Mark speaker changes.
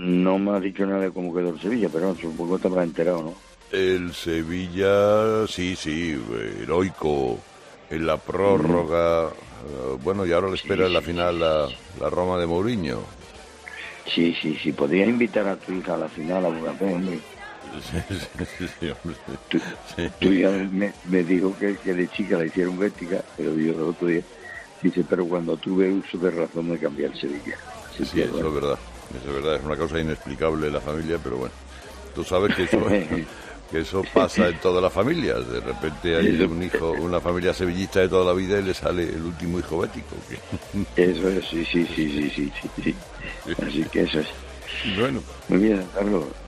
Speaker 1: No me has dicho nada de cómo quedó el Sevilla, pero no, supongo que te habrás enterado, ¿no?
Speaker 2: El Sevilla, sí, heroico en la
Speaker 1: Mm,
Speaker 2: prórroga. Bueno, y ahora le espera
Speaker 1: sí,
Speaker 2: en la
Speaker 1: sí, sí,
Speaker 2: final
Speaker 1: sí.
Speaker 2: la Roma de Mourinho.
Speaker 1: Sí, sí, sí. Podrías invitar a tu hija a la final a Budapest, hombre.
Speaker 2: Sí, hombre,
Speaker 1: Tu,
Speaker 2: sí.
Speaker 1: tu hija me dijo que de chica la hicieron ética, pero yo el otro día. Dice, pero cuando tuve uso de razón de cambiar el Sevilla. Así
Speaker 2: Sí,
Speaker 1: que,
Speaker 2: eso
Speaker 1: bueno.
Speaker 2: es verdad. Eso es verdad. Es una cosa inexplicable en la familia, pero bueno. Tú sabes que eso, que eso pasa en todas las familias. De repente hay
Speaker 1: Eso,
Speaker 2: un hijo, una familia sevillista de toda la vida y le sale el último hijo bético.
Speaker 1: eso es, sí, sí, sí, sí, sí, sí, sí. Así que eso es.
Speaker 2: Bueno,
Speaker 1: Muy bien, Carlos.